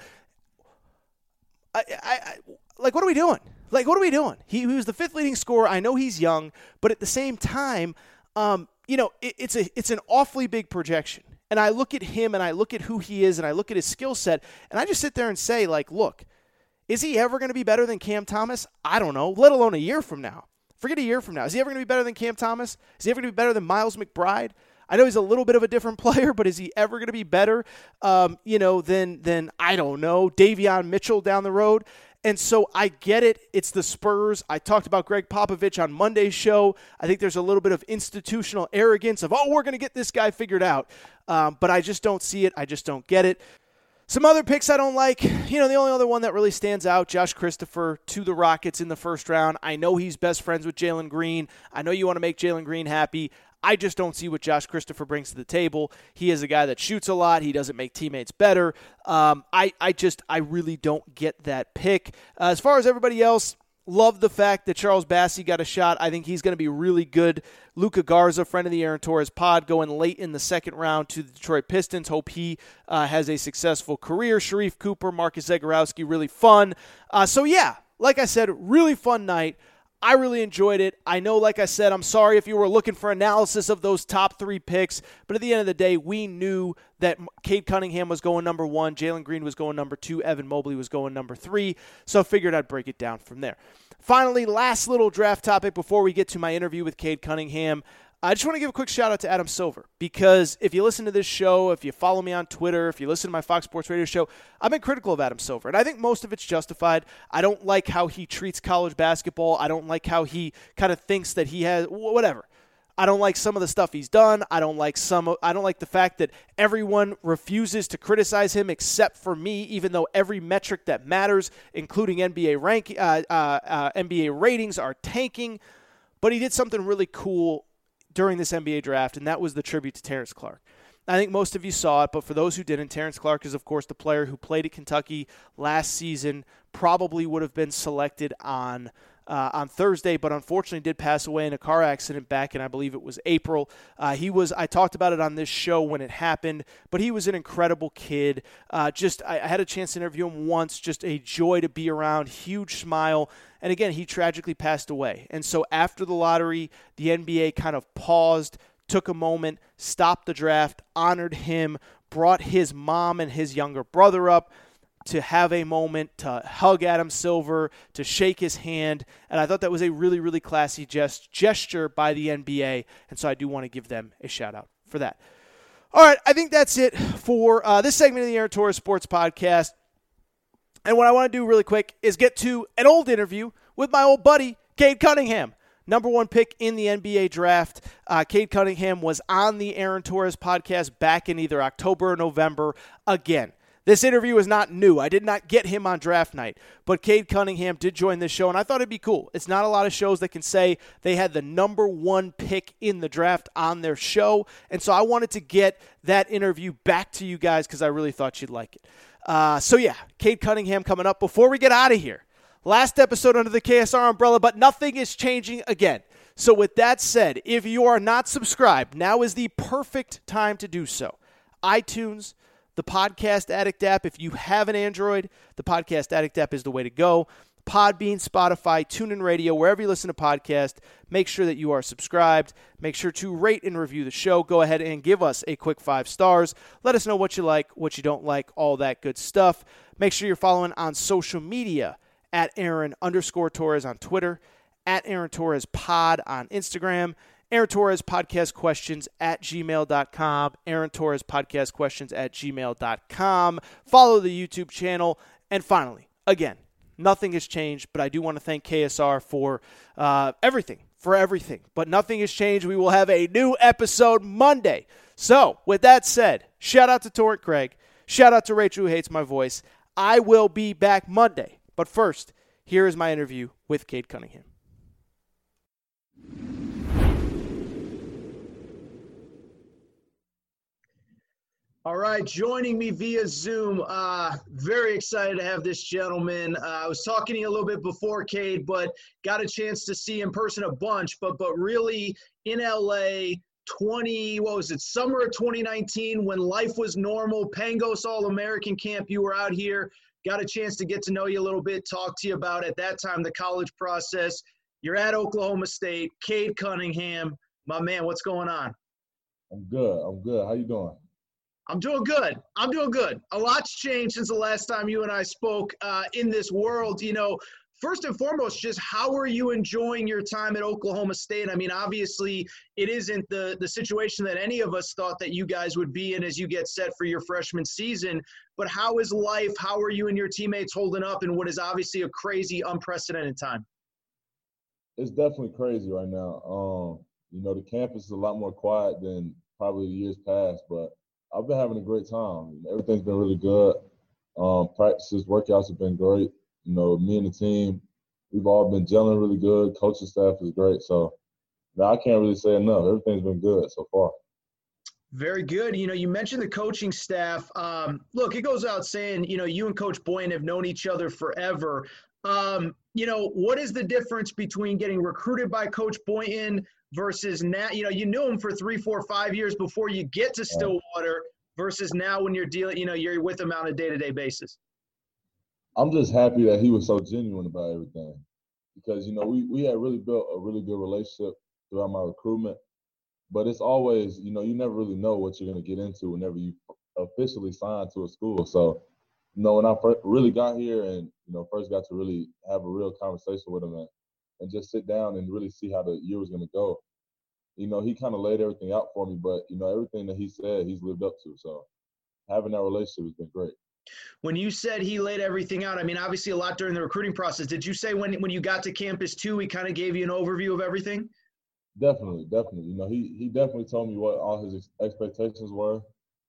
I, I, I, like, what are we doing? Like, what are we doing? He, he was the fifth leading scorer. I know he's young, but at the same time, Um, you know, it, it's a it's an awfully big projection. And I look at him and I look at who he is and I look at his skill set and I just sit there and say, like, look, is he ever going to be better than Cam Thomas? I don't know, let alone a year from now. Forget a year from now. Is he ever going to be better than Cam Thomas? Is he ever going to be better than Miles McBride? I know he's a little bit of a different player, but is he ever going to be better, um, you know, than, than, I don't know, Davion Mitchell down the road? And so I get it. It's the Spurs. I talked about Greg Popovich on Monday's show. I think there's a little bit of institutional arrogance of, oh, we're going to get this guy figured out. Um, but I just don't see it. I just don't get it. Some other picks I don't like. You know, the only other one that really stands out, Josh Christopher to the Rockets in the first round. I know he's best friends with Jalen Green. I know you want to make Jalen Green happy. I just don't see what Josh Christopher brings to the table. He is a guy that shoots a lot. He doesn't make teammates better. Um, I, I just, I really don't get that pick. Uh, as far as everybody else, love the fact that Charles Bassey got a shot. I think he's going to be really good. Luka Garza, friend of the Aaron Torres pod, going late in the second round to the Detroit Pistons. Hope he uh, has a successful career. Sharif Cooper, Marcus Zagorowski, really fun. Uh, so yeah, like I said, really fun night. I really enjoyed it. I know, like I said, I'm sorry if you were looking for analysis of those top three picks, but at the end of the day, we knew that Cade Cunningham was going number one, Jalen Green was going number two, Evan Mobley was going number three, so I figured I'd break it down from there. Finally, last little draft topic before we get to my interview with Cade Cunningham. I just want to give a quick shout out to Adam Silver because if you listen to this show, if you follow me on Twitter, if you listen to my Fox Sports Radio show, I've been critical of Adam Silver, and I think most of it's justified. I don't like how he treats college basketball. I don't like how he kind of thinks that he has whatever. I don't like some of the stuff he's done. I don't like some. I don't like the fact that everyone refuses to criticize him except for me, even though every metric that matters, including N B A rank, uh, uh, uh, N B A ratings, are tanking. But he did something really cool during this N B A draft, and that was the tribute to Terrence Clarke. I think most of you saw it, but for those who didn't, Terrence Clarke is, of course, the player who played at Kentucky last season, probably would have been selected on uh, on Thursday, but unfortunately did pass away in a car accident back in, I believe it was April. Uh, he was, I talked about it on this show when it happened, but he was an incredible kid. Uh, just, I, I had a chance to interview him once, just a joy to be around, huge smile. And again, he tragically passed away. And so after the lottery, the N B A kind of paused, took a moment, stopped the draft, honored him, brought his mom and his younger brother up to have a moment, to hug Adam Silver, to shake his hand. And I thought that was a really, really classy gest- gesture by the N B A. And so I do want to give them a shout out for that. All right, I think that's it for uh, this segment of the Aaron Torres Sports Podcast. And what I want to do really quick is get to an old interview with my old buddy, Cade Cunningham. Number one pick in the N B A draft. Uh, Cade Cunningham was on the Aaron Torres podcast back in either October or November. Again, this interview is not new. I did not get him on draft night, but Cade Cunningham did join this show, and I thought it'd be cool. It's not a lot of shows that can say they had the number one pick in the draft on their show, and so I wanted to get that interview back to you guys because I really thought you'd like it. Uh, so yeah, Cade Cunningham coming up. Before we get out of here, last episode under the K S R umbrella, but nothing is changing again. So with that said, if you are not subscribed, now is the perfect time to do so. iTunes, the Podcast Addict app. If you have an Android, the Podcast Addict app is the way to go. Podbean, Spotify, TuneIn Radio, wherever you listen to podcasts, make sure that you are subscribed. Make sure to rate and review the show. Go ahead and give us a quick five stars. Let us know what you like, what you don't like, all that good stuff. Make sure you're following on social media at Aaron underscore Torres on Twitter, at Aaron Torres Pod on Instagram, Aaron Torres podcast questions at gmail dot com. Aaron Torres podcast questions at gmail dot com. Follow the YouTube channel. And finally, again, nothing has changed, but I do want to thank K S R for uh, everything, for everything. But nothing has changed. We will have a new episode Monday. So, with that said, shout out to Torrent Craig. Shout out to Rachel, who hates my voice. I will be back Monday. But first, here is my interview with Cade Cunningham. All right, joining me via Zoom. Uh, very excited to have this gentleman. Uh, I was talking to you a little bit before, Cade, but got a chance to see in person a bunch. But but really in L A, twenty what was it? Summer of twenty nineteen, when life was normal. Pangos All-American Camp. You were out here. Got a chance to get to know you a little bit. Talk to you about at that time the college process. You're at Oklahoma State. Cade Cunningham, my man. What's going on? I'm good. I'm good. How you doing? I'm doing good. I'm doing good. A lot's changed since the last time you and I spoke uh, in this world. You know, first and foremost, just how are you enjoying your time at Oklahoma State? I mean, obviously, it isn't the, the situation that any of us thought that you guys would be in as you get set for your freshman season. But how is life? How are you and your teammates holding up in what is obviously a crazy, unprecedented time? It's definitely crazy right now. Um, you know, the campus is a lot more quiet than probably the years past, but I've been having a great time. Everything's been really good. Um, practices, workouts have been great. You know, me and the team, we've all been gelling really good. Coaching staff is great. So, now I can't really say enough. Everything's been good so far. Very good. You know, you mentioned the coaching staff. Um, look, it goes out saying, you know, you and Coach Boyan have known each other forever. Um, you know, what is the difference between getting recruited by Coach Boyan versus now, you know, you knew him for three, four, five years before you get to Stillwater versus now when you're dealing, you know, you're with him on a day-to-day basis? I'm just happy that he was so genuine about everything because, you know, we, we had really built a really good relationship throughout my recruitment, but it's always, you know, you never really know what you're going to get into whenever you officially sign to a school. So, you know, when I first really got here and, you know, first got to really have a real conversation with him and, and just sit down and really see how the year was going to go. You know, he kind of laid everything out for me, but, you know, everything that he said, he's lived up to. So having that relationship has been great. When you said he laid everything out, I mean, obviously a lot during the recruiting process. Did you say when when you got to campus too, he kind of gave you an overview of everything? Definitely, definitely. You know, he, he definitely told me what all his expectations were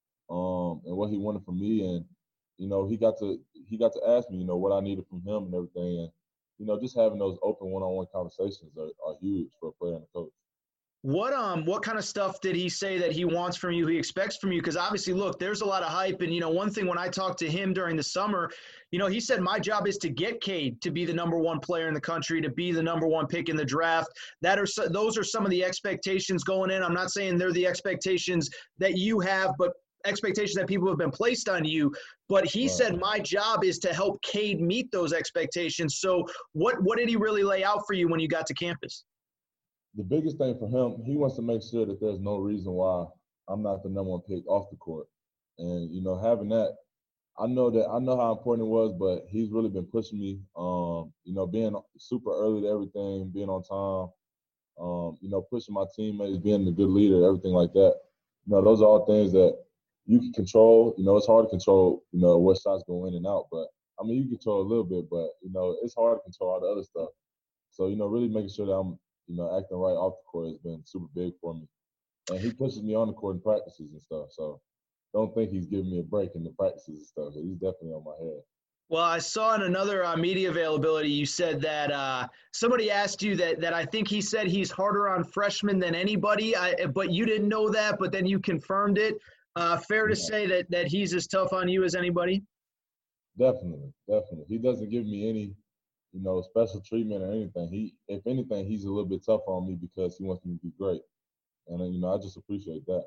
um, and what he wanted from me. And, you know, he got to he got to ask me, you know, what I needed from him and everything. And, you know, just having those open one-on-one conversations are, are huge for a player and a coach. What um what kind of stuff did he say that he wants from you, he expects from you? Because obviously, look, there's a lot of hype. And, you know, one thing when I talked to him during the summer, you know, he said, my job is to get Cade to be the number one player in the country, to be the number one pick in the draft. That are Those are some of the expectations going in. I'm not saying they're the expectations that you have, but expectations that people have been placed on you. But he right. said, my job is to help Cade meet those expectations. So what what did he really lay out for you when you got to campus? The biggest thing for him, he wants to make sure that there's no reason why I'm not the number one pick off the court. And, you know, having that, I know that I know how important it was, but he's really been pushing me, um, you know, being super early to everything, being on time, um, you know, pushing my teammates, being a good leader, everything like that. You know, those are all things that you can control. You know, it's hard to control, you know, what shots go in and out. But, I mean, you control a little bit, but, you know, it's hard to control all the other stuff. So, you know, really making sure that I'm, you know, acting right off the court has been super big for me. And he pushes me on the court in practices and stuff. So don't think he's giving me a break in the practices and stuff. He's definitely on my head. Well, I saw in another uh, media availability, you said that uh, somebody asked you that that I think he said he's harder on freshmen than anybody, I, but you didn't know that, but then you confirmed it. Uh, fair to yeah. say that that he's as tough on you as anybody? Definitely, definitely. He doesn't give me any, you know, special treatment or anything. He, if anything, he's a little bit tougher on me because he wants me to be great. And, uh, you know, I just appreciate that.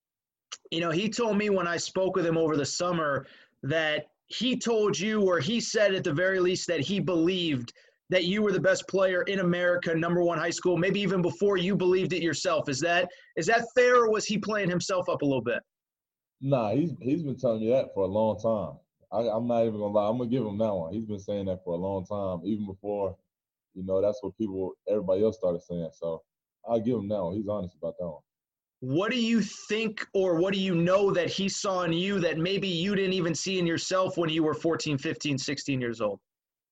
You know, he told me when I spoke with him over the summer that he told you, or he said at the very least, that he believed that you were the best player in America, number one high school, maybe even before you believed it yourself. Is that is that fair, or was he playing himself up a little bit? Nah, he's he's been telling me that for a long time. I, I'm not even gonna lie. I'm gonna give him that one. He's been saying that for a long time, even before, you know, that's what people, everybody else started saying. So, I'll give him that one. He's honest about that one. What do you think, or what do you know that he saw in you that maybe you didn't even see in yourself when you were fourteen, fifteen, sixteen years old?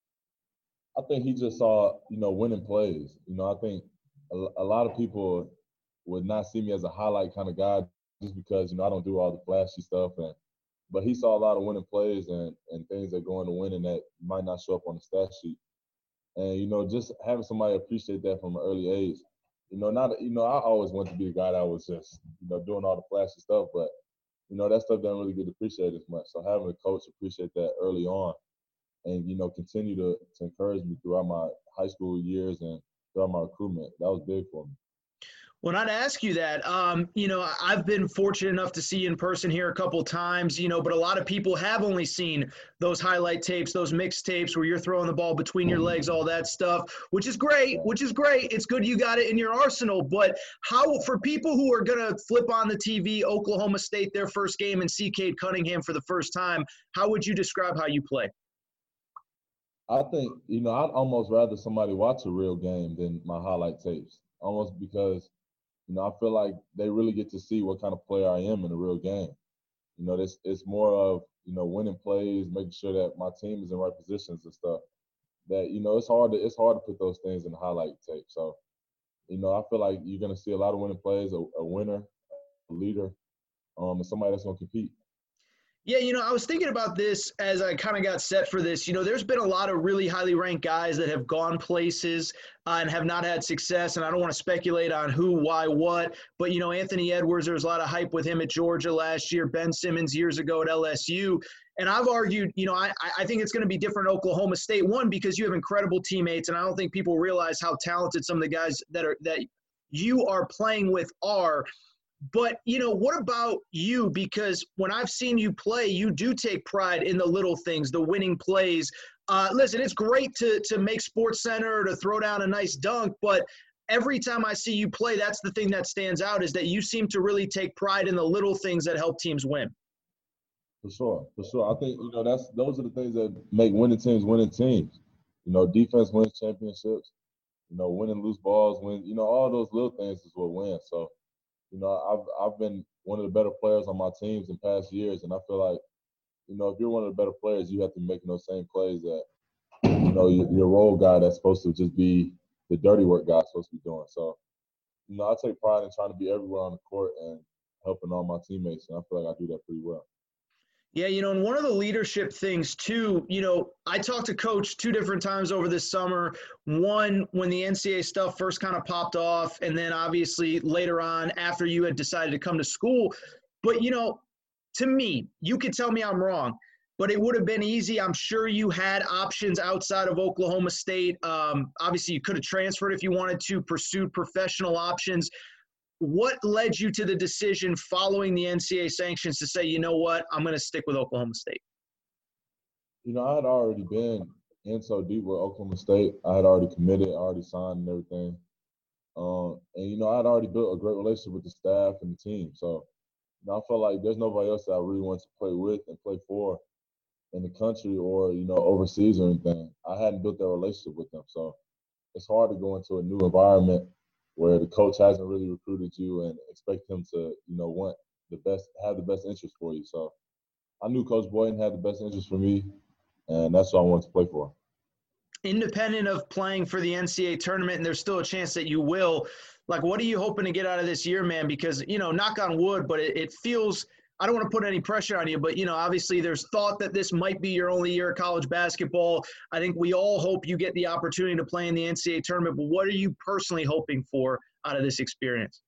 I think he just saw, you know, winning plays. You know, I think a, a lot of people would not see me as a highlight kind of guy just because, you know, I don't do all the flashy stuff. And but he saw a lot of winning plays and, and things that go into winning that might not show up on the stat sheet. And, you know, just having somebody appreciate that from an early age. You know, not you know, I always wanted to be the guy that was just, you know, doing all the flashy stuff, but, you know, that stuff doesn't really get appreciated as much. So having a coach appreciate that early on and, you know, continue to, to encourage me throughout my high school years and throughout my recruitment, that was big for me. Well, not to ask you that, um, you know, I've been fortunate enough to see you in person here a couple times, you know, but a lot of people have only seen those highlight tapes, those mixed tapes where you're throwing the ball between your legs, all that stuff, which is great, which is great. It's good you got it in your arsenal. But how, for people who are going to flip on the T V, Oklahoma State, their first game, and see Cade Cunningham for the first time, how would you describe how you play? I think, you know, I'd almost rather somebody watch a real game than my highlight tapes, almost because – you know, I feel like they really get to see what kind of player I am in a real game. You know, it's, it's more of, you know, winning plays, making sure that my team is in right positions and stuff. That, you know, it's hard to it's hard to put those things in the highlight tape. So, you know, I feel like you're going to see a lot of winning plays, a, a winner, a leader, um, and somebody that's going to compete. Yeah, you know, I was thinking about this as I kind of got set for this. You know, there's been a lot of really highly ranked guys that have gone places uh, and have not had success, and I don't want to speculate on who, why, what. But, you know, Anthony Edwards, there was a lot of hype with him at Georgia last year, Ben Simmons years ago at L S U. And I've argued, you know, I, I think it's going to be different at Oklahoma State. One, because you have incredible teammates, and I don't think people realize how talented some of the guys that are that you are playing with are. But, you know, what about you? Because when I've seen you play, you do take pride in the little things, the winning plays. Uh, listen, it's great to to make SportsCenter or to throw down a nice dunk, but every time I see you play, that's the thing that stands out, is that you seem to really take pride in the little things that help teams win. For sure, for sure. I think, you know, that's those are the things that make winning teams winning teams. You know, defense wins championships. You know, winning loose balls, win. You know, all those little things is what wins. So, you know, I've I've been one of the better players on my teams in past years, and I feel like, you know, if you're one of the better players, you have to make those same plays that, you know, your, your role guy that's supposed to just be the dirty work guy supposed to be doing. So, you know, I take pride in trying to be everywhere on the court and helping all my teammates, and I feel like I do that pretty well. Yeah, you know, and one of the leadership things too, you know, I talked to Coach two different times over this summer. One, when the N C double A stuff first kind of popped off, and then obviously later on after you had decided to come to school. But, you know, to me, you could tell me I'm wrong, but it would have been easy. I'm sure you had options outside of Oklahoma State. Um, obviously, you could have transferred if you wanted to, pursued professional options. What led you to the decision following the N C double A sanctions to say, you know what, I'm going to stick with Oklahoma State? You know, I had already been in so deep with Oklahoma State. I had already committed, already signed and everything. Um, and, you know, I had already built a great relationship with the staff and the team. So, you know, I felt like there's nobody else that I really wanted to play with and play for in the country or, you know, overseas or anything. I hadn't built that relationship with them. So it's hard to go into a new environment where the coach hasn't really recruited you and expect him to, you know, want the best, have the best interest for you. So I knew Coach Boynton had the best interest for me, and that's what I wanted to play for. Independent of playing for the N C double A tournament, and there's still a chance that you will, like, what are you hoping to get out of this year, man? Because, you know, knock on wood, but it, it feels – I don't want to put any pressure on you, but, you know, obviously there's thought that this might be your only year of college basketball. I think we all hope you get the opportunity to play in the N C double A tournament, but what are you personally hoping for out of this experience?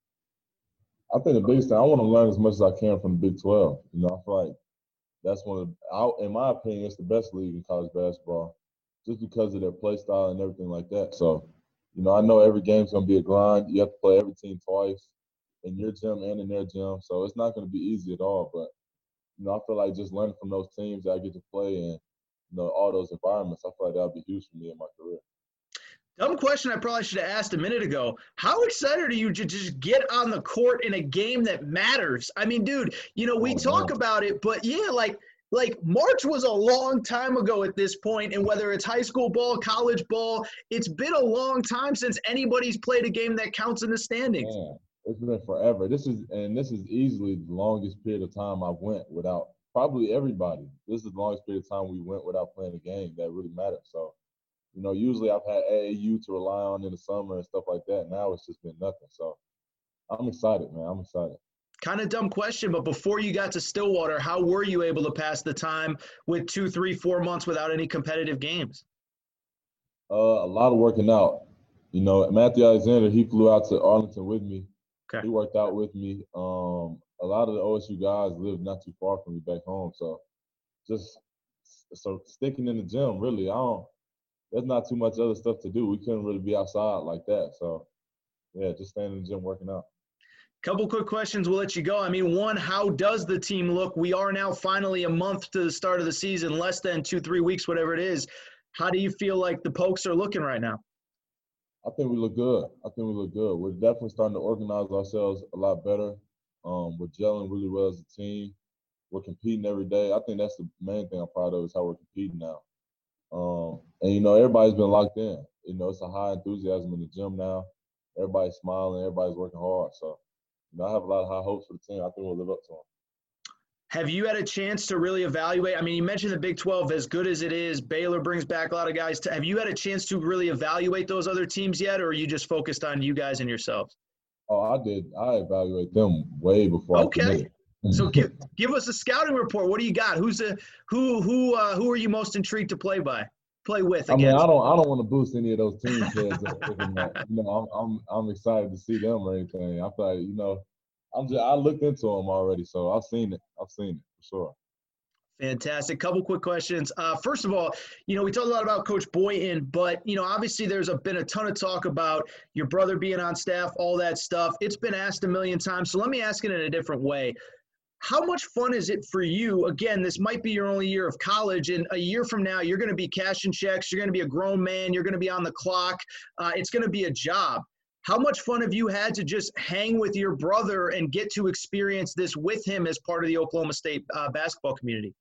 I think the biggest thing, I want to learn as much as I can from the Big twelve. You know, I feel like that's one of the, in my opinion, it's the best league in college basketball just because of their play style and everything like that. So, you know, I know every game's going to be a grind. You have to play every team twice, in your gym and in their gym. So it's not going to be easy at all. But, you know, I feel like just learning from those teams that I get to play in, you know, all those environments, I feel like that would be huge for me in my career. Dumb question I probably should have asked a minute ago. How excited are you to just get on the court in a game that matters? I mean, dude, you know, we oh, talk man. about it, but, yeah, like, Like, March was a long time ago at this point, and whether it's high school ball, college ball, it's been a long time since anybody's played a game that counts in the standings. Man, it's been forever. This is and this is easily the longest period of time I've went without probably everybody. This is the longest period of time we went without playing a game that really mattered. So, you know, usually I've had A A U to rely on in the summer and stuff like that. Now it's just been nothing. So I'm excited, man. I'm excited. Kind of dumb question, but before you got to Stillwater, how were you able to pass the time with two, three, four months without any competitive games? Uh, a lot of working out. You know, Matthew Alexander, he flew out to Arlington with me. Okay. He worked out with me. Um, a lot of the O S U guys live not too far from me back home. So just so sticking in the gym, really. I don't – there's not too much other stuff to do. We couldn't really be outside like that. So, yeah, just staying in the gym working out. Couple quick questions. We'll let you go. I mean, one, how does the team look? We are now finally a month to the start of the season, less than two, three weeks, whatever it is. How do you feel like the Pokes are looking right now? I think we look good. I think we look good. We're definitely starting to organize ourselves a lot better. Um, we're gelling really well as a team. We're competing every day. I think that's the main thing I'm proud of is how we're competing now. Um, and, you know, everybody's been locked in. You know, it's a high enthusiasm in the gym now. Everybody's smiling. Everybody's working hard. So, you know, I have a lot of high hopes for the team. I think we'll live up to them. Have you had a chance to really evaluate? I mean, you mentioned the Big twelve, as good as it is. Baylor brings back a lot of guys. To, have you had a chance to really evaluate those other teams yet, or are you just focused on you guys and yourselves? Oh, I did. I evaluate them way before okay. I committed. So give give us a scouting report. What do you got? Who's the who who uh, who are you most intrigued to play by? Play with? I against? mean, I don't I don't want to boost any of those teams' heads. You know, I'm I'm I'm excited to see them or anything. I feel like, you know, I'm just I looked into them already, so I've seen it. I've seen it for sure. Fantastic. Couple quick questions. Uh, first of all, you know, we talked a lot about Coach Boynton, but, you know, obviously there's a, been a ton of talk about your brother being on staff, all that stuff. It's been asked a million times. So let me ask it in a different way. How much fun is it for you? Again, this might be your only year of college, and a year from now, you're going to be cashing checks. You're going to be a grown man. You're going to be on the clock. Uh, it's going to be a job. How much fun have you had to just hang with your brother and get to experience this with him as part of the Oklahoma State uh, basketball community?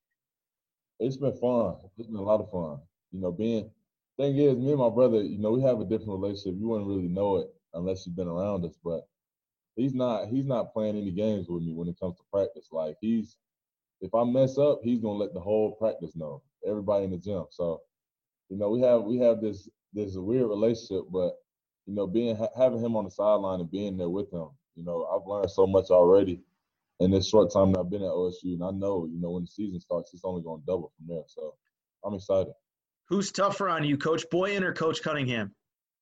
It's been fun. It's been a lot of fun. You know, being thing is, me and my brother, you know, we have a different relationship. You wouldn't really know it unless you've been around us. But he's not he's not playing any games with me when it comes to practice. Like he's if I mess up, he's gonna let the whole practice know. Everybody in the gym. So, you know, we have we have this this weird relationship, but you know, being having him on the sideline and being there with him, you know, I've learned so much already in this short time that I've been at O S U, and I know, you know, when the season starts, it's only going to double from there. So I'm excited. Who's tougher on you, Coach Boynton or Coach Cunningham?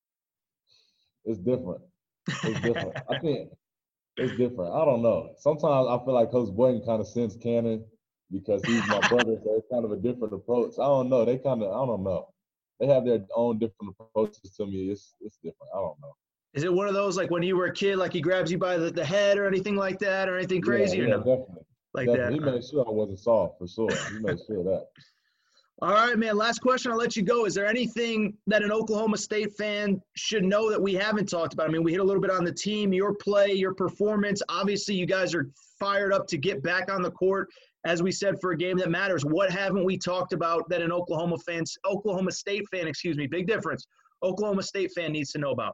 It's different. It's different. I think it's different. I don't know. Sometimes I feel like Coach Boynton kind of sends Cannon because he's my brother, so it's kind of a different approach. I don't know. They kind of, I don't know. They have their own different approaches to me. It's it's different. I don't know. Is it one of those like when you were a kid, like he grabs you by the, the head or anything like that or anything crazy? Yeah, or yeah no? definitely. Like definitely. that. He made sure I wasn't soft for sure. He made sure of that. All right, man. Last question. I'll let you go. Is there anything that an Oklahoma State fan should know that we haven't talked about? I mean, we hit a little bit on the team, your play, your performance. Obviously, you guys are fired up to get back on the court, as we said, for a game that matters. What haven't we talked about that an Oklahoma fan, Oklahoma State fan, excuse me, big difference, Oklahoma State fan needs to know about?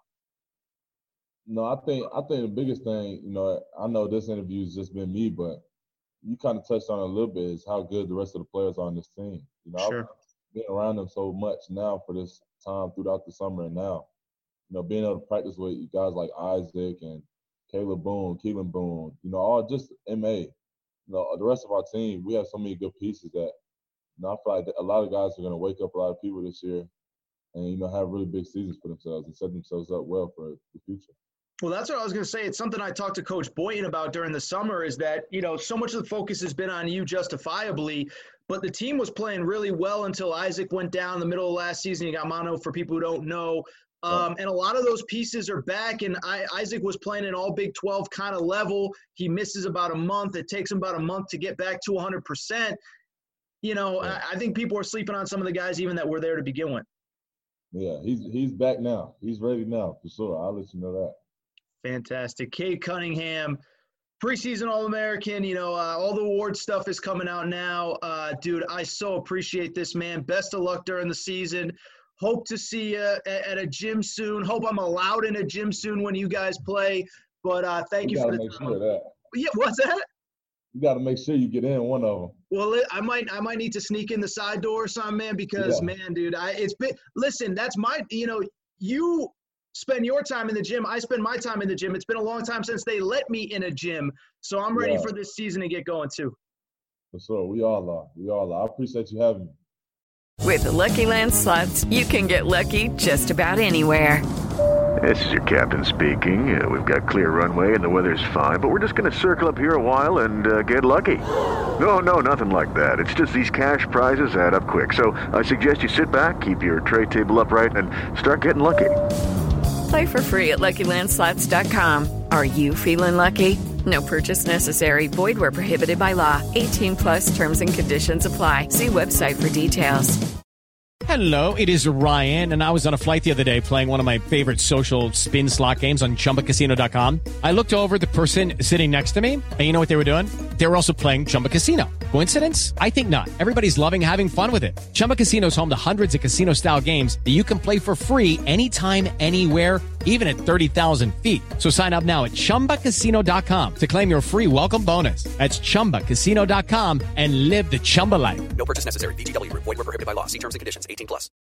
No, I think I think the biggest thing, you know, I know this interview has just been me, but you kind of touched on it a little bit, is how good the rest of the players are on this team. You know, sure. I've been around them so much now for this time throughout the summer and now. You know, being able to practice with guys like Isaac and Caleb Boone, Keelan Boone, you know, all just M A. You know, the rest of our team, we have so many good pieces that, you know, I feel like a lot of guys are going to wake up a lot of people this year and, you know, have really big seasons for themselves and set themselves up well for the future. Well, that's what I was going to say. It's something I talked to Coach Boynton about during the summer is that, you know, so much of the focus has been on you justifiably, but the team was playing really well until Isaac went down in the middle of last season. You got mono for people who don't know. Um, and a lot of those pieces are back, and I, Isaac was playing an all Big twelve kind of level. He misses about a month. It takes him about a month to get back to one hundred percent. You know, yeah. I, I think people are sleeping on some of the guys even that were there to begin with. Yeah, he's he's back now. He's ready now, for sure. I'll let you know that. Fantastic. Cade Cunningham, preseason All-American, you know, uh, all the award stuff is coming out now. Uh, dude, I so appreciate this, man. Best of luck during the season. Hope to see you at, at a gym soon. Hope I'm allowed in a gym soon when you guys play. But uh, thank you, you for the make time. Sure of that. Yeah, what's that? You got to make sure you get in one of them. Well, it, I might, I might need to sneak in the side door or something, man. Because yeah. man, dude, I it's been. Listen, that's my. You know, you spend your time in the gym. I spend my time in the gym. It's been a long time since they let me in a gym, so I'm ready yeah. for this season to get going too. For sure, we all are. We all are. I appreciate you having me. With the Lucky Land Slots, you can get lucky just about anywhere. This is your captain speaking. Uh, we've got clear runway and the weather's fine, but we're just going to circle up here a while and uh, get lucky. No, no, nothing like that. It's just these cash prizes add up quick. So I suggest you sit back, keep your tray table upright, and start getting lucky. Play for free at Lucky Land Slots dot com. Are you feeling lucky? No purchase necessary. Void where prohibited by law. eighteen plus terms and conditions apply. See website for details. Hello, it is Ryan, and I was on a flight the other day playing one of my favorite social spin slot games on Chumba Casino dot com. I looked over at the person sitting next to me, and you know what they were doing? They were also playing Chumba Casino. Coincidence? I think not. Everybody's loving having fun with it. Chumba Casino is home to hundreds of casino-style games that you can play for free anytime, anywhere, even at thirty thousand feet. So sign up now at Chumba Casino dot com to claim your free welcome bonus. That's Chumba Casino dot com and live the Chumba life. No purchase necessary. V G W. Void where prohibited by law. See terms and conditions. eighteen plus.